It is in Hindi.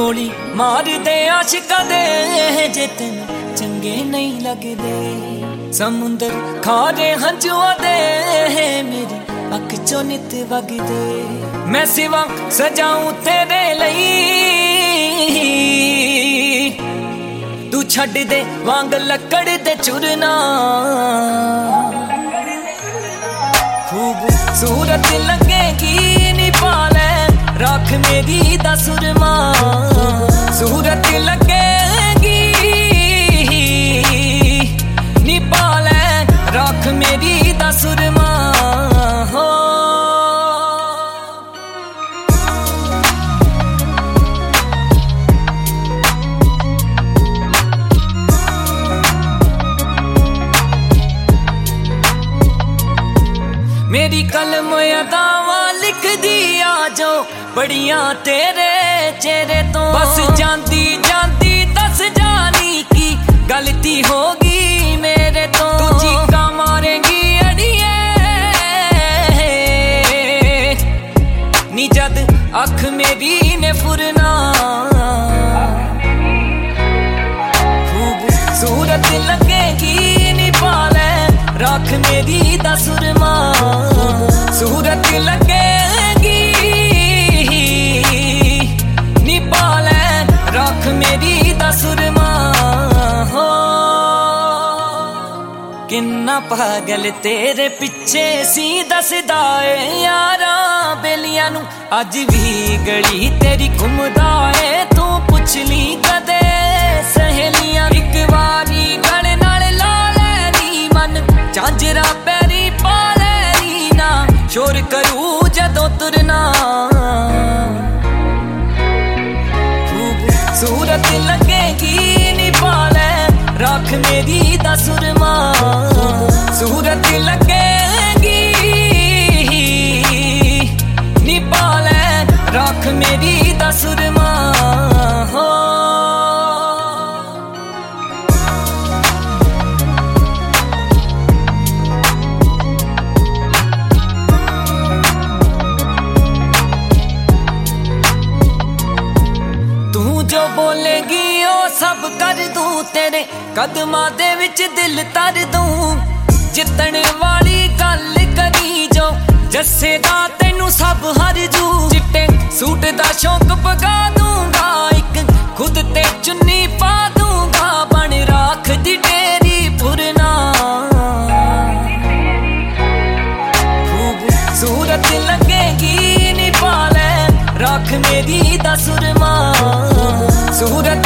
गोली मार दे आशिका दे जे तेन चंगे नहीं लगदे। समुंदर खारे हंजुआ दे मेरी अख चो नित वगदे। मैं सिवा सजाऊं तेरे लई तू छड़ दे वांग लकड़ दे चुरना। खूबसूरत लगेगी नी पाले राख मेरी दा सुरमा। सूरत लगेगी नी पाले राख मेरी दा सुरमा। हो मेरी कलम अदावा लिख दिया जो बड़िया तेरे चेहरे तो। बस जानती जानती दस जानी की गलती होगी मेरे तो। तू चीका मारेंगी अड़िए नी जद अख मेरी ने फुरना। खूबसूरत लगेगी नी पाले राख मेरी दा सुरमा। सूरत लगेगी नी पाले राख मेरी दा सुरमा। हो किन्ना पागल तेरे पिछे सी दसदा ए यारा बेलियां नू अज भी गली तेरी घुमदा ए। तू पुछ ली कदे सहेलियां एक बारी गल नाल ला लैनी मन झांजरा पैरी पा लैनी ना शोर करू जदों तुरना। खूबसूरत लगेगी नी पाले राख मेरी दा सुरमा। सूरत लगेगी नी पाले राख मेरी दा सुरमा। हो जो बोलेगी ओ सब कर दूं तेरे कदमां दे विच दिल तर दूं। जितने वाली गल करी जो जस्सेगा तेनू सब हर जू। चिट्टे सूट दा शौक पगा दूंगा एक खुद ते चुन्नी पा दूंगा। बन राख दी तेरी पुरना। खूबसूरत लगेगी नी पाले राख मेरी दा सुरमा। सूरत